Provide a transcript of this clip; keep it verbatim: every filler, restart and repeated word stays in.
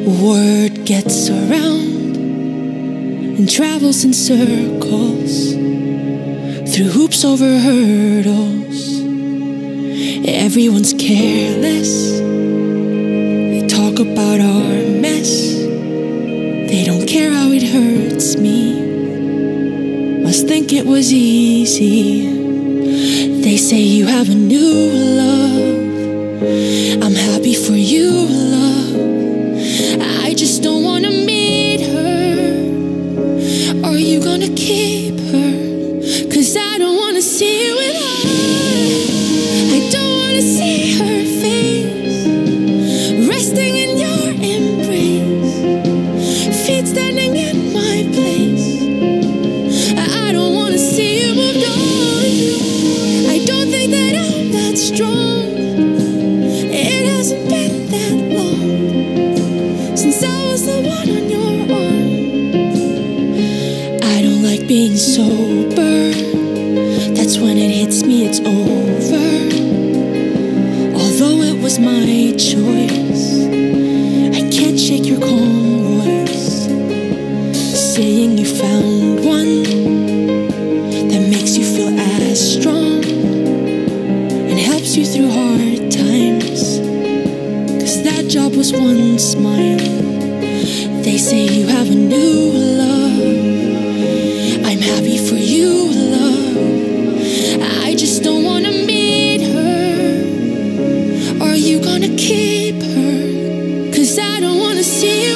Word gets around and travels in circles through hoops over hurdles. Everyone's careless. They talk about our mess. They don't care how it hurts me. Must think it was easy. They say you have a new love. I'm happy for you, love. I just don't wanna meet her. Are you gonna keep her? 'Cause I don't wanna see you with her. I don't wanna see her face resting in your embrace, feet standing in my place. I don't wanna see you moved on. I don't think that I'm that strong. It hasn't been that long since I was the one on your arm. I don't like being sober. That's when it hits me, it's over. Although it was my choice, I can't shake your calm voice, saying you found one that makes you feel as strong and helps you through hard times. 'Cause that job was once mine. They say you have a new love. I'm happy for you, love. I just don't wanna meet her. Are you gonna keep her? 'Cause I don't wanna see